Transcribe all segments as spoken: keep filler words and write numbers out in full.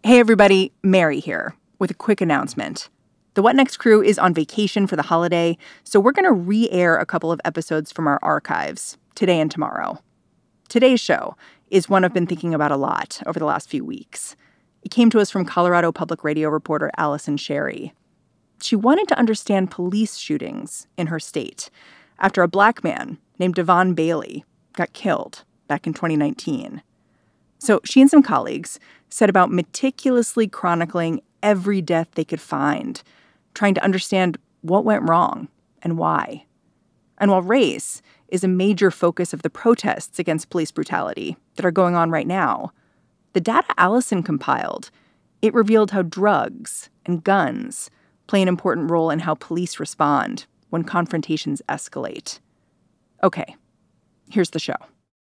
Hey, everybody, Mary here with a quick announcement. The What Next crew is on vacation for the holiday, so we're going to re-air a couple of episodes from our archives today and tomorrow. Today's show is one I've been thinking about a lot over the last few weeks. It came to us from Colorado Public Radio reporter Allison Sherry. She wanted to understand police shootings in her state after a black man named Devon Bailey got killed back in twenty nineteen. So she and some colleagues set about meticulously chronicling every death they could find, trying to understand what went wrong and why. And while race is a major focus of the protests against police brutality that are going on right now, the data Allison compiled, it revealed how drugs and guns play an important role in how police respond when confrontations escalate. Okay, here's the show.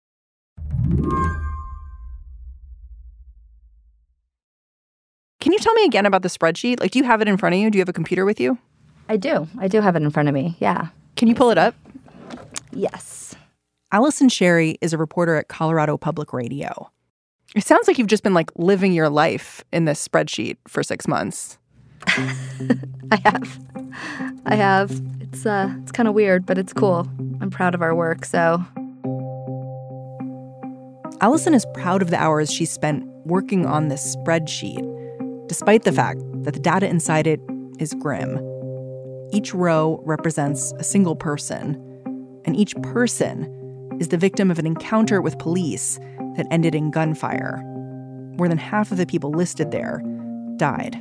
Can you tell me again about the spreadsheet? Like, do you have it in front of you? Do you have a computer with you? I do. I do have it in front of me, yeah. Can you pull it up? Yes. Allison Sherry is a reporter at Colorado Public Radio. It sounds like you've just been, like, living your life in this spreadsheet for six months. I have. I have. It's uh, it's kind of weird, but it's cool. I'm proud of our work, so. Allison is proud of the hours she spent working on this spreadsheet, despite the fact that the data inside it is grim. Each row represents a single person, and each person is the victim of an encounter with police that ended in gunfire. More than half of the people listed there died.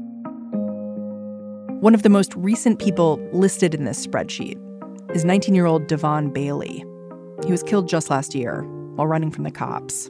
One of the most recent people listed in this spreadsheet is nineteen-year-old Devon Bailey. He was killed just last year while running from the cops.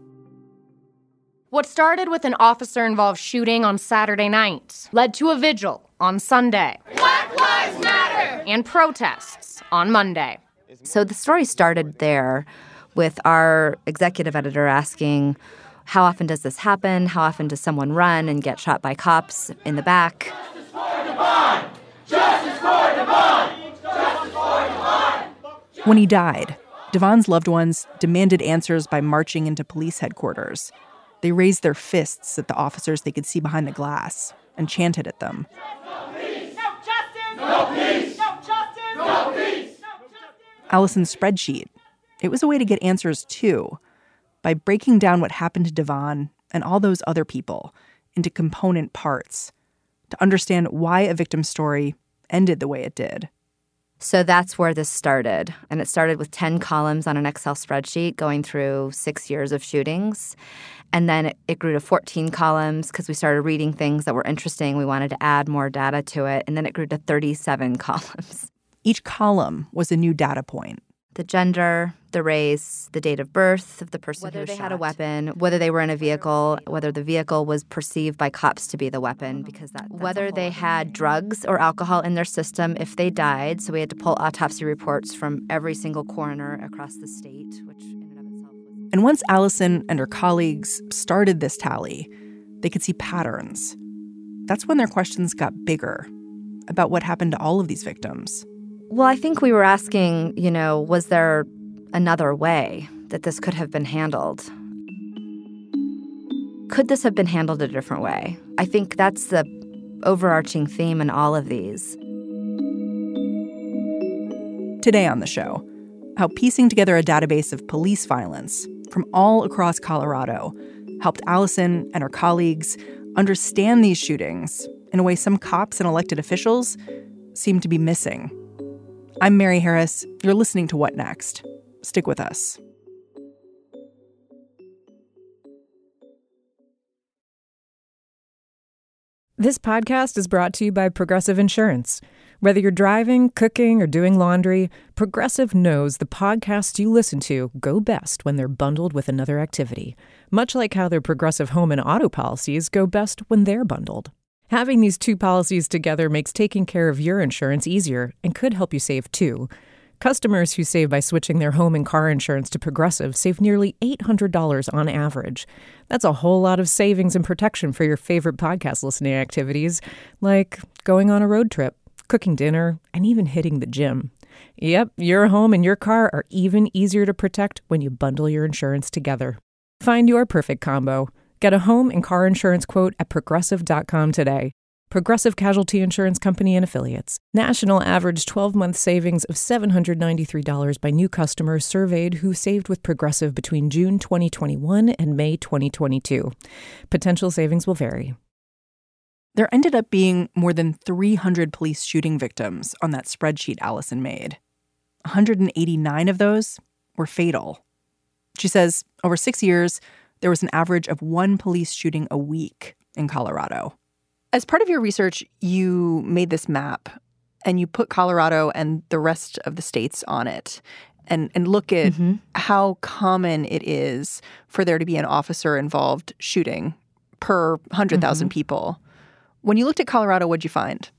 What started with an officer-involved shooting on Saturday night led to a vigil on Sunday. Black Lives Matter! And protests on Monday. So the story started there with our executive editor asking, how often does this happen? How often does someone run and get shot by cops in the back? Justice for Devon! Justice for Devon! Justice for Devon! When he died, Devon's loved ones demanded answers by marching into police headquarters. They raised their fists at the officers they could see behind the glass and chanted at them. No peace! No justice! No peace! No justice! No peace! Allison's spreadsheet, it was a way to get answers, too, by breaking down what happened to Devon and all those other people into component parts to understand why a victim's story ended the way it did. So that's where this started. And it started with ten columns on an Excel spreadsheet going through six years of shootings. And then it, it grew to fourteen columns because we started reading things that were interesting. We wanted to add more data to it. And then it grew to thirty-seven columns. Each column was a new data point. The gender, the race, the date of birth of the person whether who was they shot. had a weapon, whether they were in a vehicle, whether the vehicle was perceived by cops to be the weapon, because that whether they had drugs or alcohol in their system if they died. So we had to pull autopsy reports from every single coroner across the state, which in and of itself was... And once Allison and her colleagues started this tally, they could see patterns. That's when their questions got bigger about what happened to all of these victims. Well, I think we were asking, you know, was there another way that this could have been handled? Could this have been handled a different way? I think that's the overarching theme in all of these. Today on the show, how piecing together a database of police violence from all across Colorado helped Allison and her colleagues understand these shootings in a way some cops and elected officials seem to be missing. I'm Mary Harris. You're listening to What Next? Stick with us. This podcast is brought to you by Progressive Insurance. Whether you're driving, cooking, or doing laundry, Progressive knows the podcasts you listen to go best when they're bundled with another activity, much like how their Progressive home and auto policies go best when they're bundled. Having these two policies together makes taking care of your insurance easier and could help you save, too. Customers who save by switching their home and car insurance to Progressive save nearly eight hundred dollars on average. That's a whole lot of savings and protection for your favorite podcast listening activities, like going on a road trip, cooking dinner, and even hitting the gym. Yep, your home and your car are even easier to protect when you bundle your insurance together. Find your perfect combo. Get a home and car insurance quote at progressive dot com today. Progressive Casualty Insurance Company and Affiliates. National average twelve-month savings of seven hundred ninety-three dollars by new customers surveyed who saved with Progressive between June twenty twenty-one and May twenty twenty-two. Potential savings will vary. There ended up being more than three hundred police shooting victims on that spreadsheet Allison made. one hundred eighty-nine of those were fatal. She says over six years, there was an average of one police shooting a week in Colorado. As part of your research, you made this map and you put Colorado and the rest of the states on it and, and look at mm-hmm. how common it is for there to be an officer-involved shooting per one hundred thousand mm-hmm. people. When you looked at Colorado, what'd you find?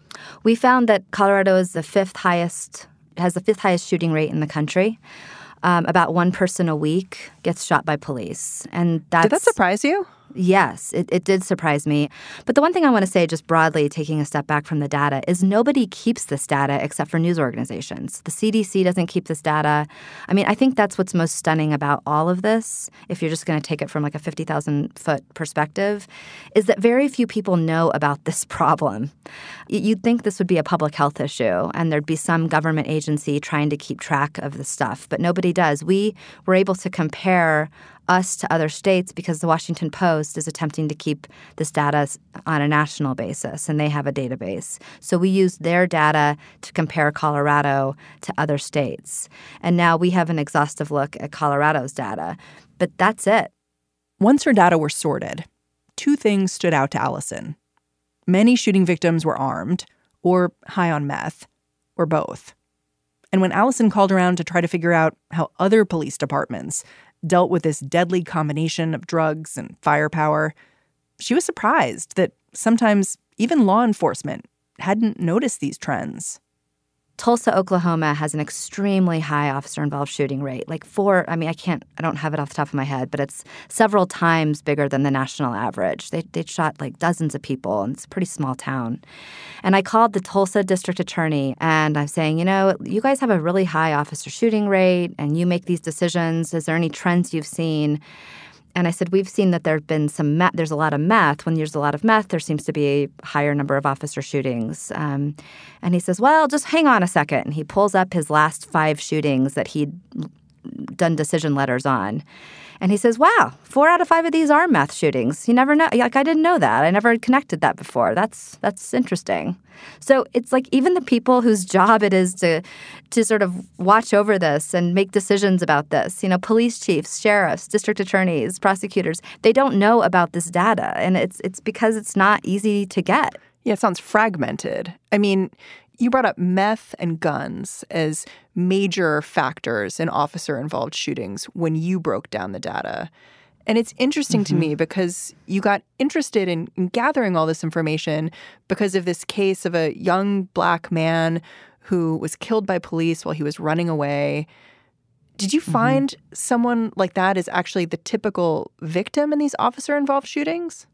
We found that Colorado is the fifth highest, has the fifth highest shooting rate in the country. Um, about one person a week gets shot by police. And that's, did that surprise you? Yes, it, it did surprise me. But the one thing I want to say just broadly, taking a step back from the data, is nobody keeps this data except for news organizations. The C D C doesn't keep this data. I mean, I think that's what's most stunning about all of this, if you're just going to take it from like a fifty thousand foot perspective, is that very few people know about this problem. You'd think this would be a public health issue and there'd be some government agency trying to keep track of the stuff, but nobody does. We were able to compare us to other states because the Washington Post is attempting to keep this data on a national basis, and they have a database. So we used their data to compare Colorado to other states. And now we have an exhaustive look at Colorado's data. But that's it. Once her data were sorted, two things stood out to Allison. Many shooting victims were armed, or high on meth, or both. And when Allison called around to try to figure out how other police departments dealt with this deadly combination of drugs and firepower, she was surprised that sometimes even law enforcement hadn't noticed these trends. Tulsa, Oklahoma has an extremely high officer-involved shooting rate. Like four, I mean, I can't, I don't have it off the top of my head, but it's several times bigger than the national average. They they shot like dozens of people, and it's a pretty small town. And I called the Tulsa district attorney, and I'm saying, you know, you guys have a really high officer shooting rate, and you make these decisions. Is there any trends you've seen? And I said, we've seen that there have been some meth. There's a lot of meth. When there's a lot of meth, there seems to be a higher number of officer shootings. Um, and he says, well, just hang on a second. And he pulls up his last five shootings that he'd done decision letters on. And he says, wow, four out of five of these are meth shootings. You never know. Like, I didn't know that. I never had connected that before. That's that's interesting. So it's like even the people whose job it is to to sort of watch over this and make decisions about this, you know, police chiefs, sheriffs, district attorneys, prosecutors, they don't know about this data. And it's it's because it's not easy to get. Yeah, it sounds fragmented. I mean, you brought up meth and guns as major factors in officer-involved shootings when you broke down the data. And it's interesting mm-hmm. to me because you got interested in, in gathering all this information because of this case of a young black man who was killed by police while he was running away. Did you find mm-hmm. someone like that is actually the typical victim in these officer-involved shootings?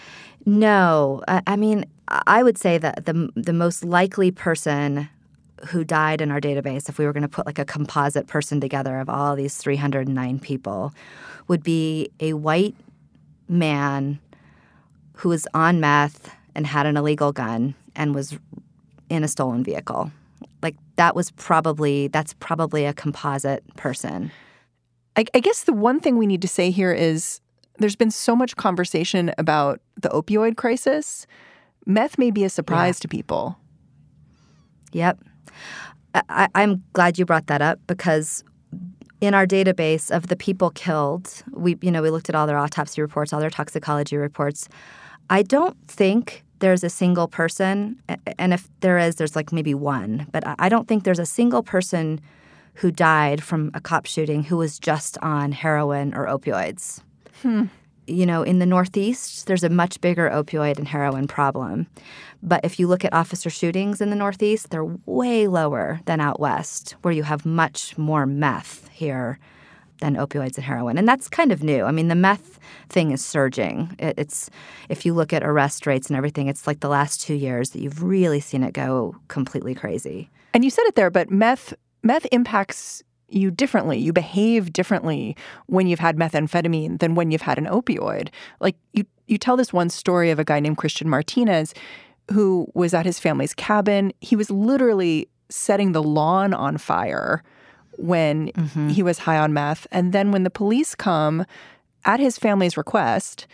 No. I mean, I would say that the the most likely person who died in our database, if we were going to put like a composite person together of all these three hundred nine people, would be a white man who was on meth and had an illegal gun and was in a stolen vehicle. Like that was probably, that's probably a composite person. I, I guess the one thing we need to say here is there's been so much conversation about the opioid crisis. Meth may be a surprise yeah. to people. Yep. I, I'm glad you brought that up because in our database of the people killed, we you know we looked at all their autopsy reports, all their toxicology reports. I don't think there's a single person, and if there is, there's like maybe one, but I don't think there's a single person who died from a cop shooting who was just on heroin or opioids. Hmm. You know, in the Northeast, there's a much bigger opioid and heroin problem. But if you look at officer shootings in the Northeast, they're way lower than out west, where you have much more meth here than opioids and heroin. And that's kind of new. I mean, the meth thing is surging. It, it's if you look at arrest rates and everything, it's like the last two years that you've really seen it go completely crazy. And you said it there, but meth meth impacts you differently. You behave differently when you've had methamphetamine than when you've had an opioid. Like you, you tell this one story of a guy named Christian Martinez who was at his family's cabin. He was literally setting the lawn on fire when mm-hmm. he was high on meth. And then when the police come at his family's request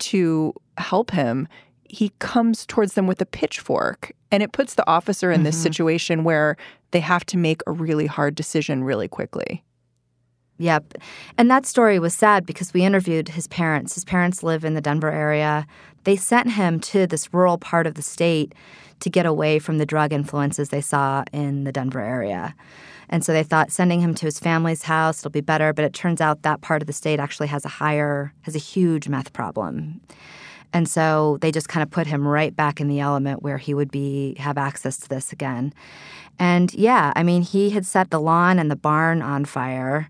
to help him, he comes towards them with a pitchfork. And it puts the officer in mm-hmm. this situation where they have to make a really hard decision really quickly. Yep. And that story was sad because we interviewed his parents. His parents live in the Denver area. They sent him to this rural part of the state to get away from the drug influences they saw in the Denver area. And so they thought sending him to his family's house, it'll be better. But it turns out that part of the state actually has a higher, has a huge meth problem. And so they just kind of put him right back in the element where he would be have access to this again. And yeah, I mean, he had set the lawn and the barn on fire.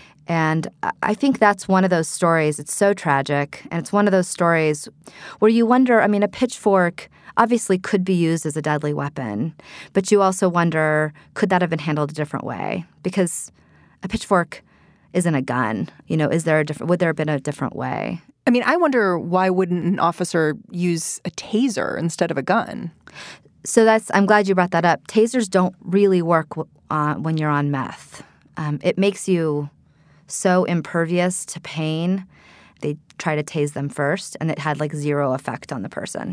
And I think that's one of those stories. It's so tragic. And it's one of those stories where you wonder, I mean, a pitchfork obviously could be used as a deadly weapon. But you also wonder, could that have been handled a different way? Because a pitchfork isn't a gun. You know, is there a different, would there have been a different way? I mean, I wonder why wouldn't an officer use a taser instead of a gun? So that's, I'm glad you brought that up. Tasers don't really work uh, when you're on meth. Um, it makes you so impervious to pain. They try to tase them first, and it had like zero effect on the person.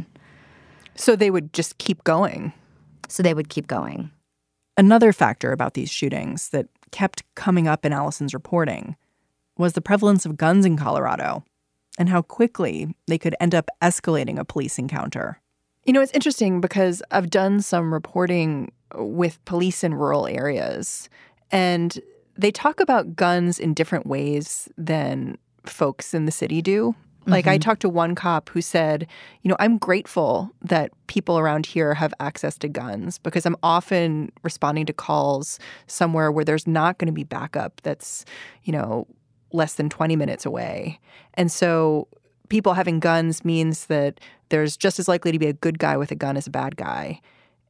So they would just keep going. So they would keep going. Another factor about these shootings that kept coming up in Allison's reporting was the prevalence of guns in Colorado and how quickly they could end up escalating a police encounter. You know, it's interesting because I've done some reporting with police in rural areas, and they talk about guns in different ways than folks in the city do. Like, mm-hmm. I talked to one cop who said, you know, I'm grateful that people around here have access to guns because I'm often responding to calls somewhere where there's not going to be backup that's, you know, less than twenty minutes away. And so people having guns means that there's just as likely to be a good guy with a gun as a bad guy.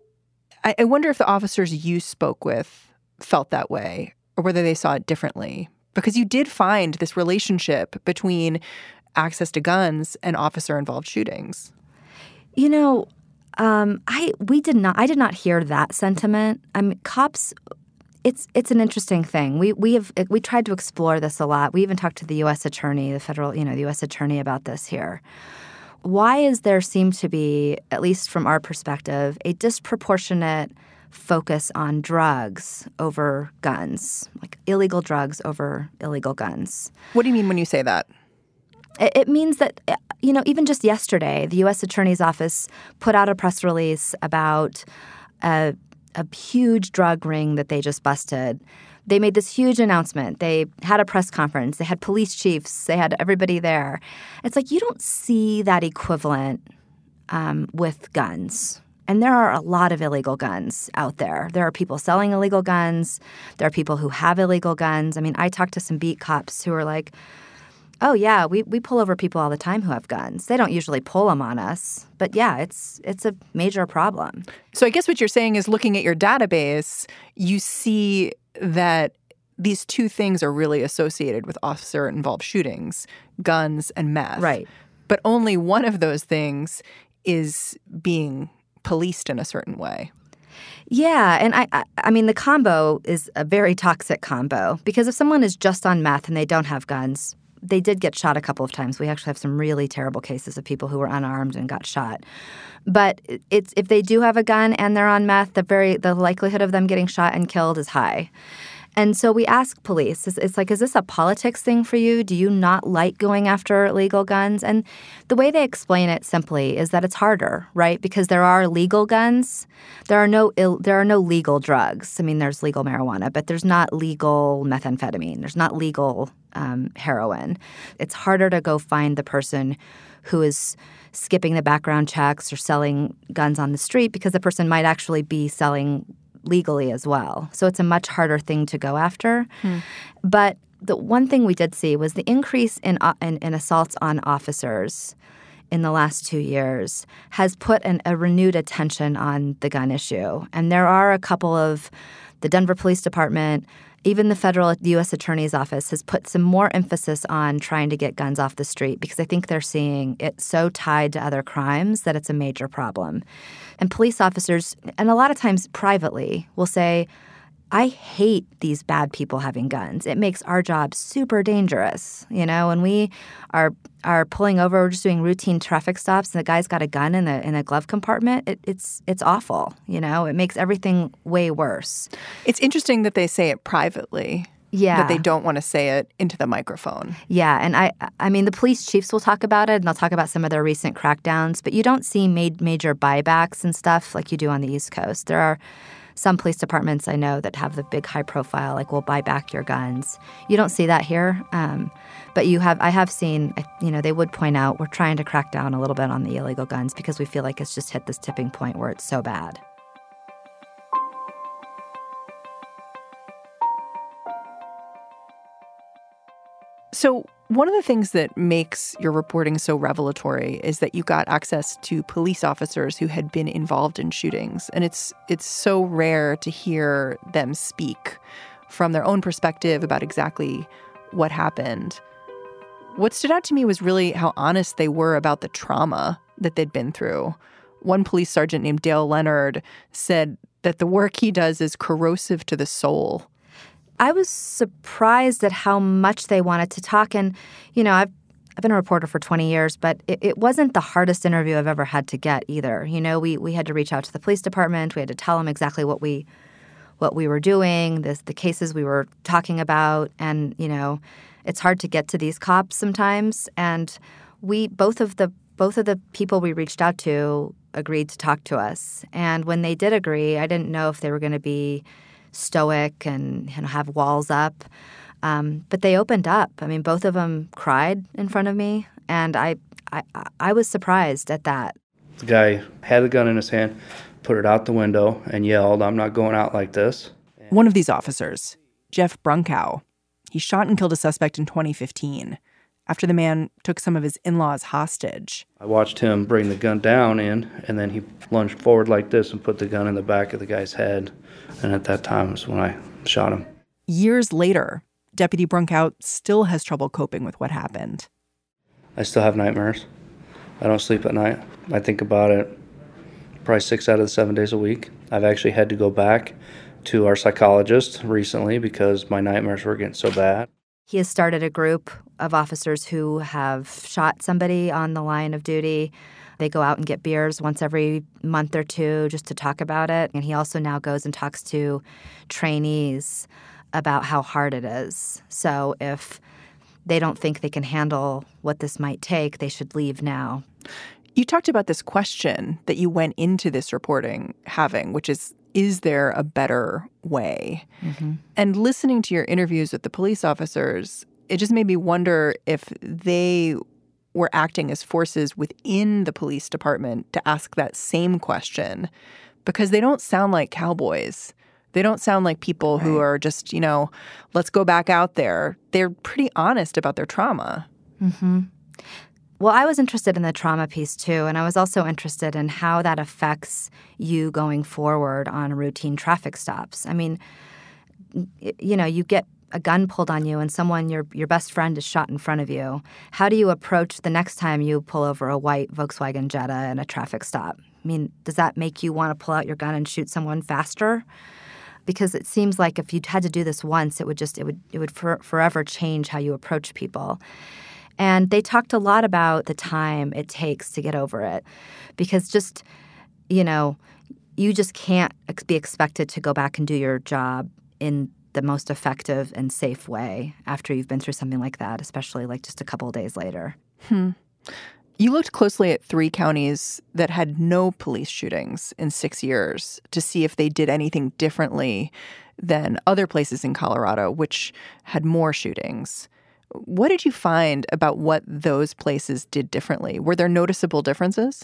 I, I wonder if the officers you spoke with felt that way or whether they saw it differently. Because you did find this relationship between access to guns and officer-involved shootings. You know, um, I we did not. I did not hear that sentiment. I mean, cops. It's it's an interesting thing. We we have we tried to explore this a lot. We even talked to the U S attorney, the federal, you know, the U S attorney about this here. Why is there seem to be, at least from our perspective, a disproportionate focus on drugs over guns, like illegal drugs over illegal guns? What do you mean when you say that? It means that, you know, even just yesterday, the U S Attorney's Office put out a press release about a, a huge drug ring that they just busted. They made this huge announcement. They had a press conference. They had police chiefs. They had everybody there. It's like you don't see that equivalent um, with guns. And there are a lot of illegal guns out there. There are people selling illegal guns. There are people who have illegal guns. I mean, I talked to some beat cops who are like, oh, yeah, we, we pull over people all the time who have guns. They don't usually pull them on us. But, yeah, it's it's a major problem. So I guess what you're saying is looking at your database, you see that these two things are really associated with officer-involved shootings, guns and meth. Right. But only one of those things is being policed in a certain way. Yeah, and I, I I mean, the combo is a very toxic combo because if someone is just on meth and they don't have guns, they did get shot a couple of times. We actually have some really terrible cases of people who were unarmed and got shot. But it's if they do have a gun and they're on meth, the very the likelihood of them getting shot and killed is high. And so we ask police, it's, it's like, is this a politics thing for you? Do you not like going after illegal guns? And the way they explain it simply is that it's harder, right? Because there are legal guns. There are no Ill, there are no legal drugs. I mean, there's legal marijuana, but there's not legal methamphetamine. There's not legal um, heroin. It's harder to go find the person who is skipping the background checks or selling guns on the street because the person might actually be selling legally as well. So it's a much harder thing to go after. Hmm. But the one thing we did see was the increase in, uh, in, in assaults on officers in the last two years has put an, a renewed attention on the gun issue. And there are a couple of the Denver Police Department Even the federal U S Attorney's Office has put some more emphasis on trying to get guns off the street because I think they're seeing it so tied to other crimes that it's a major problem. And police officers, and a lot of times privately, will say, I hate these bad people having guns. It makes our job super dangerous. You know, when we are are pulling over, we're just doing routine traffic stops, and the guy's got a gun in a in a glove compartment. It, it's it's awful. You know, it makes everything way worse. It's interesting that they say it privately. Yeah, that they don't want to say it into the microphone. Yeah, and I I mean the police chiefs will talk about it, and they'll talk about some of their recent crackdowns, but you don't see made major buybacks and stuff like you do on the East Coast. There are some police departments I know that have the big high profile, like, we'll buy back your guns. You don't see that here. Um, but you have, I have seen, you know, they would point out we're trying to crack down a little bit on the illegal guns because we feel like it's just hit this tipping point where it's so bad. So one of the things that makes your reporting so revelatory is that you got access to police officers who had been involved in shootings. And it's it's so rare to hear them speak from their own perspective about exactly what happened. What stood out to me was really how honest they were about the trauma that they'd been through. One police sergeant named Dale Leonard said that the work he does is corrosive to the soul. I was surprised at how much they wanted to talk. And, you know, I've, I've been a reporter for twenty years, but it, it wasn't the hardest interview I've ever had to get either. You know, we we had to reach out to the police department. We had to tell them exactly what we what we were doing, the, the cases we were talking about. And, you know, it's hard to get to these cops sometimes. And we both of the both of the people we reached out to agreed to talk to us. And when they did agree, I didn't know if they were going to be stoic and, you know, have walls up. Um, but they opened up. I mean, both of them cried in front of me, and I, I, I was surprised at that. The guy had a gun in his hand, put it out the window, and yelled, "I'm not going out like this." One of these officers, Jeff Brunkow, he shot and killed a suspect in twenty fifteen after the man took some of his in-laws hostage. I watched him bring the gun down in, and then he lunged forward like this and put the gun in the back of the guy's head. And at that time was when I shot him. Years later, Deputy Brunkow still has trouble coping with what happened. I still have nightmares. I don't sleep at night. I think about it probably six out of the seven days a week. I've actually had to go back to our psychologist recently because my nightmares were getting so bad. He has started a group of officers who have shot somebody on the line of duty. They go out and get beers once every month or two just to talk about it. And he also now goes and talks to trainees about how hard it is. So if they don't think they can handle what this might take, they should leave now. You talked about this question that you went into this reporting having, which is, is there a better way? Mm-hmm. And listening to your interviews with the police officers, it just made me wonder if they were acting as forces within the police department to ask that same question, because they don't sound like cowboys. They don't sound like people right. who are just, you know, let's go back out there. They're pretty honest about their trauma. Mm-hmm. Well, I was interested in the trauma piece, too, and I was also interested in how that affects you going forward on routine traffic stops. I mean, you know, you get a gun pulled on you and someone, your your best friend, is shot in front of you. How do you approach the next time you pull over a white Volkswagen Jetta in a traffic stop? I mean, does that make you want to pull out your gun and shoot someone faster? Because it seems like if you had to do this once, it would just, it would, it would for, forever change how you approach people. And they talked a lot about the time it takes to get over it. Because just, you know, you just can't ex- be expected to go back and do your job in the most effective and safe way after you've been through something like that, especially like just a couple of days later. Hmm. You looked closely at three counties that had no police shootings in six years to see if they did anything differently than other places in Colorado, which had more shootings. What did you find about what those places did differently? Were there noticeable differences?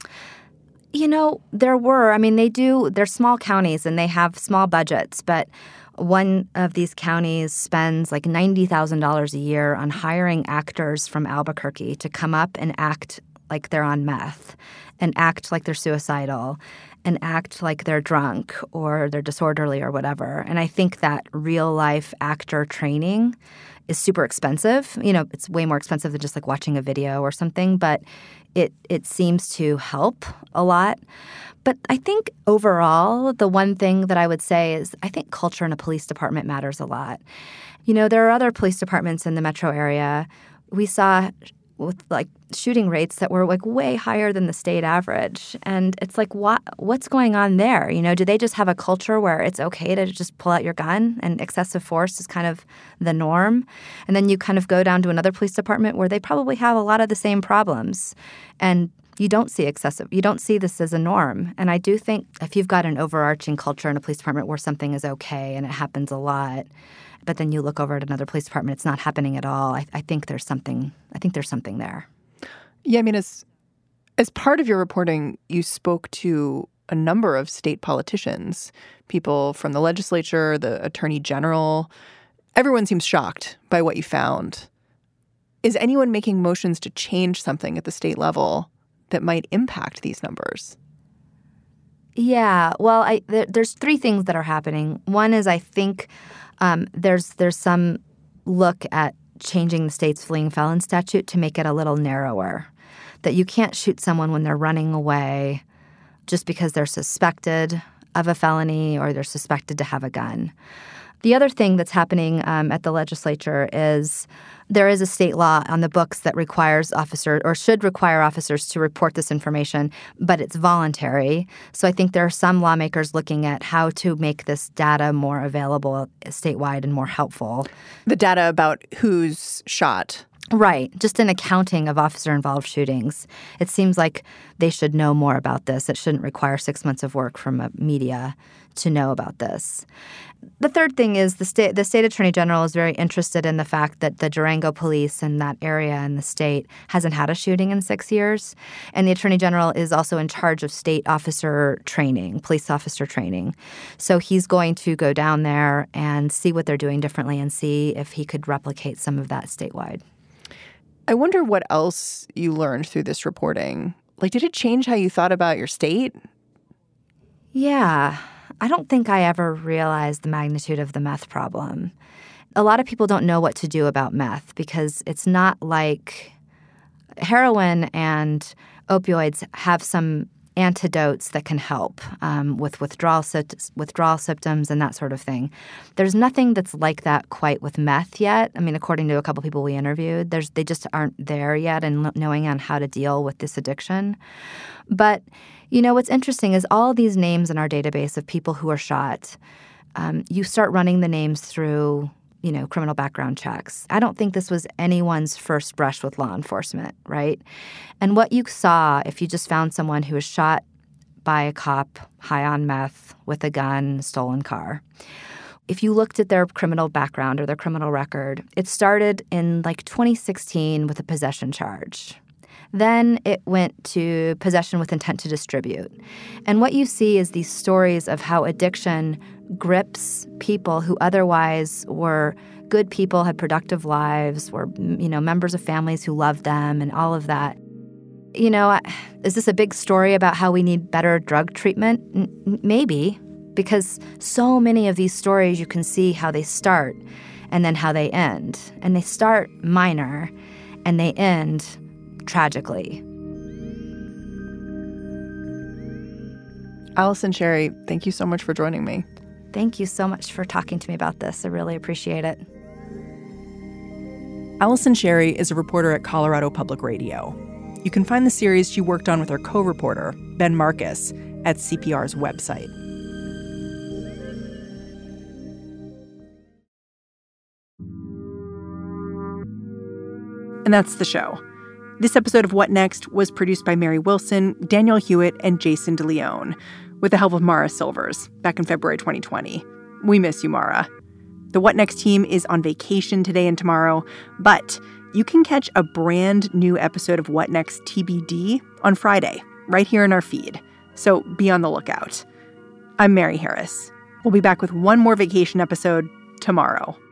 You know, there were. I mean, they do, they're small counties and they have small budgets, but one of these counties spends like ninety thousand dollars a year on hiring actors from Albuquerque to come up and act like they're on meth and act like they're suicidal and act like they're drunk or they're disorderly or whatever. And I think that real-life actor training is super expensive. You know, it's way more expensive than just like watching a video or something, but it it seems to help a lot. But I think overall, the one thing that I would say is I think culture in a police department matters a lot. You know, there are other police departments in the metro area. We saw with like shooting rates that were like way higher than the state average. And it's like, what what's going on there? You know, do they just have a culture where it's okay to just pull out your gun and excessive force is kind of the norm? And then you kind of go down to another police department where they probably have a lot of the same problems. And you don't see excessive, you don't see this as a norm. And I do think if you've got an overarching culture in a police department where something is okay and it happens a lot, but then you look over at another police department, it's not happening at all. I, I think there's something. I think there's something there. Yeah, I mean, as as part of your reporting, you spoke to a number of state politicians, people from the legislature, the attorney general. Everyone seems shocked by what you found. Is anyone making motions to change something at the state level that might impact these numbers? Yeah, well, I, there, there's three things that are happening. One is I think um, there's there's some look at changing the state's fleeing felon statute to make it a little narrower, that you can't shoot someone when they're running away just because they're suspected of a felony or they're suspected to have a gun. The other thing that's happening um, at the legislature is there is a state law on the books that requires officers or should require officers to report this information, but it's voluntary. So I think there are some lawmakers looking at how to make this data more available statewide and more helpful. The data about who's shot. Right. Just an accounting of officer-involved shootings. It seems like they should know more about this. It shouldn't require six months of work from a media to know about this. The third thing is the state the state attorney general is very interested in the fact that the Durango police in that area in the state hasn't had a shooting in six years. And the attorney general is also in charge of state officer training, police officer training. So he's going to go down there and see what they're doing differently and see if he could replicate some of that statewide. I wonder what else you learned through this reporting. Like, did it change how you thought about your state? Yeah. I don't think I ever realized the magnitude of the meth problem. A lot of people don't know what to do about meth because it's not like heroin and opioids have some antidotes that can help um, with withdrawal, withdrawal symptoms and that sort of thing. There's nothing that's like that quite with meth yet. I mean, according to a couple people we interviewed, there's they just aren't there yet in knowing on how to deal with this addiction. But, you know, what's interesting is all these names in our database of people who are shot, um, you start running the names through, you know, criminal background checks. I don't think this was anyone's first brush with law enforcement, right? And what you saw if you just found someone who was shot by a cop high on meth with a gun, stolen car, if you looked at their criminal background or their criminal record, it started in like twenty sixteen with a possession charge. Then it went to possession with intent to distribute. And what you see is these stories of how addiction grips people who otherwise were good people, had productive lives, were, you know, members of families who loved them and all of that. You know, is this a big story about how we need better drug treatment? N- maybe, because so many of these stories you can see how they start and then how they end. And they start minor and they end tragically. Allison Sherry, thank you so much for joining me. Thank you so much for talking to me about this. I really appreciate it. Allison Sherry is a reporter at Colorado Public Radio. You can find the series she worked on with her co-reporter, Ben Marcus, at C P R's website. And that's the show. This episode of What Next was produced by Mary Wilson, Daniel Hewitt, and Jason DeLeon, with the help of Mara Silvers, back in February twenty twenty. We miss you, Mara. The What Next team is on vacation today and tomorrow, but you can catch a brand new episode of What Next T B D on Friday, right here in our feed. So be on the lookout. I'm Mary Harris. We'll be back with one more vacation episode tomorrow.